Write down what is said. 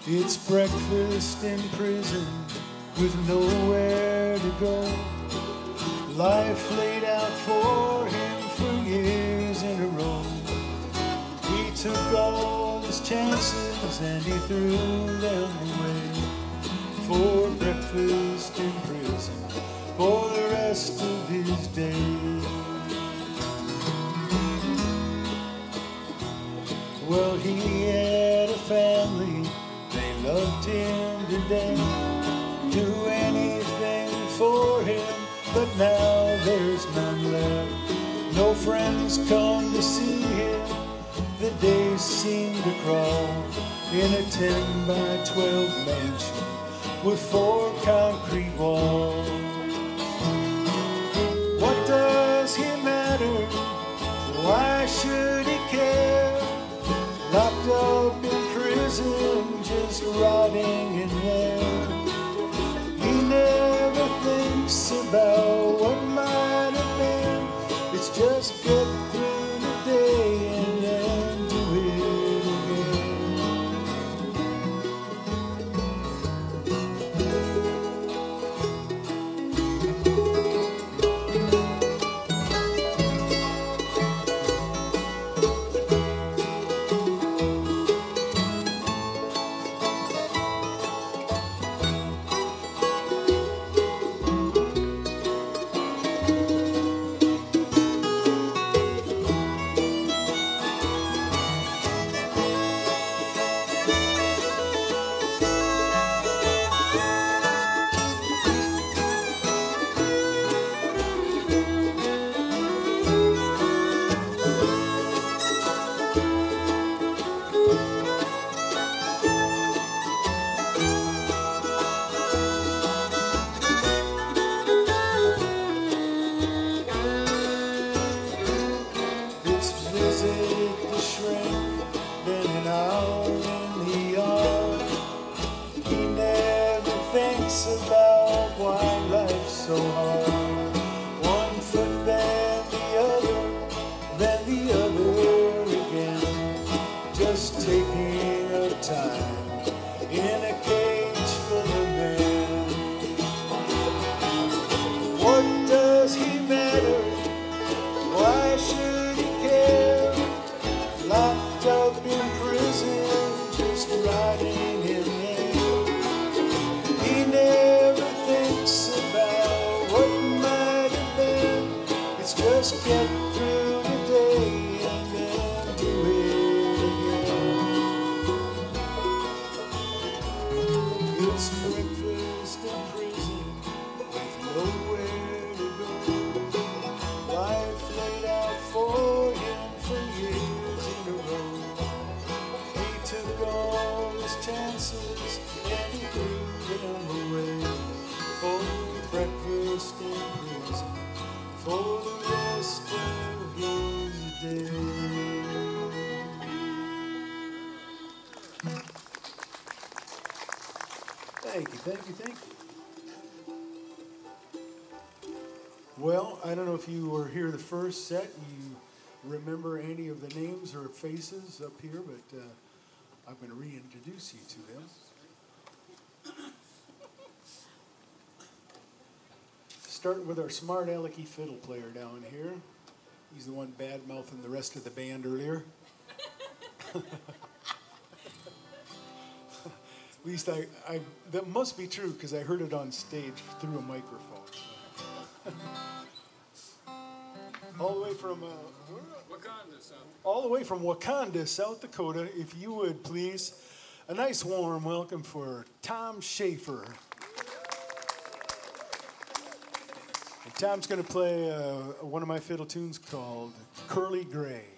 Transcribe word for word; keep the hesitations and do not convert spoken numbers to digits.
It's breakfast in prison with nowhere to go. Life laid out for him for years in a row. He took all his chances and he threw them away. For breakfast in prison for the rest of his days. Well, he had a family, they loved him to death, do anything for him, but now there's none left. No friends come to see him, the days seem to crawl in a ten by twelve mansion with four concrete walls. What does he matter? Why should he care? Locked up in prison, just rotting in there. He never thinks about what might have been. It's just get through the day and then do it again. About why life's so hard. One foot then the other, then the other again. Just taking up time in a cage full of men. What does he matter? Why should he care? Locked up in prison, just rotting in there. He never thinks about what might have been. It's just get through the day and then do it again. It's breakfast in prison with nowhere to go. Life laid out for him for years in a row. He took all his chances and he threw them away. For breakfast in prison for the rest of his days. Thank you, thank you, thank you. Well, I don't know if you were here the first set, you remember any of the names or faces up here, but uh, I'm going to reintroduce you to them. Starting with our smart alecky fiddle player down here. He's the one bad-mouthing the rest of the band earlier. At least I, I, that must be true because I heard it on stage through a microphone. All the way from uh, Wakanda, South Dakota. all the way from Wakanda, South Dakota. If you would please, a nice warm welcome for Tom Schaefer. And Tom's going to play uh, one of my fiddle tunes called Curly Gray.